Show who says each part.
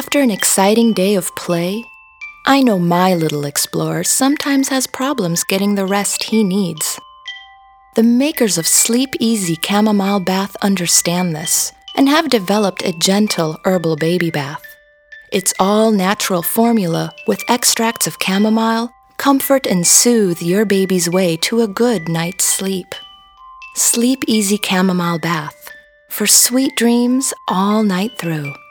Speaker 1: After an exciting day of play, I know my little explorer sometimes has problems getting the rest he needs. The makers of Sleep Easy Chamomile Bath understand this and have developed a gentle herbal baby bath. Its all-natural formula with extracts of chamomile comfort and soothe your baby's way to a good night's sleep. Sleep Easy Chamomile Bath for sweet dreams all night through.